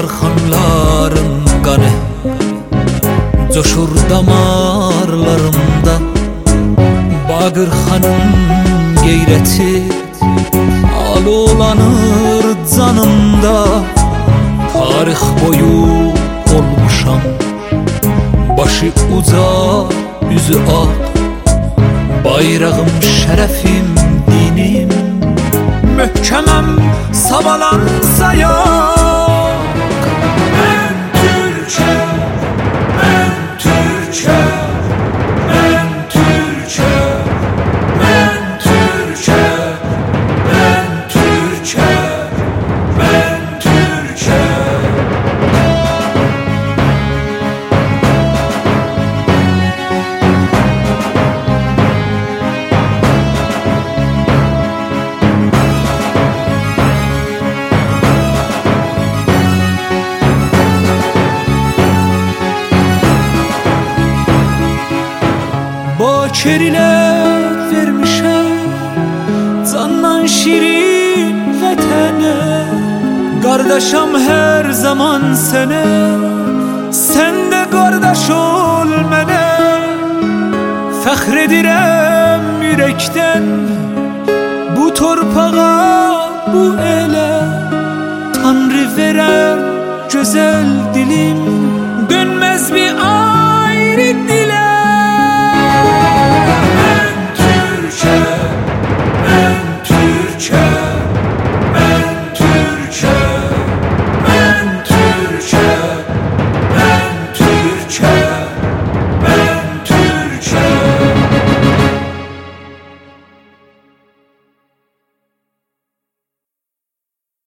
Darxanların qanı coşur damarlarımda. Bağırxanın qeyrəti alolanır canımda. Tarix boyu olmuşam başı uca yüzü ağ. Bayrağım şərəfim dinim möhkəməm savalansa ya. Mən Türk'e, mən Türk'e, mən Türk'e, mən Türk'e, mən Türk'e, mən Türk'e. Bakir ile vermişəm candan şirin vətənə. Qardaşam hər zaman sənə, sən də qardaş ol mənə. Fəxr edirəm ürəkdən bu torpağa, bu elə. Tanrı verən gözəl dilim, dönməz bir ayrı dilə.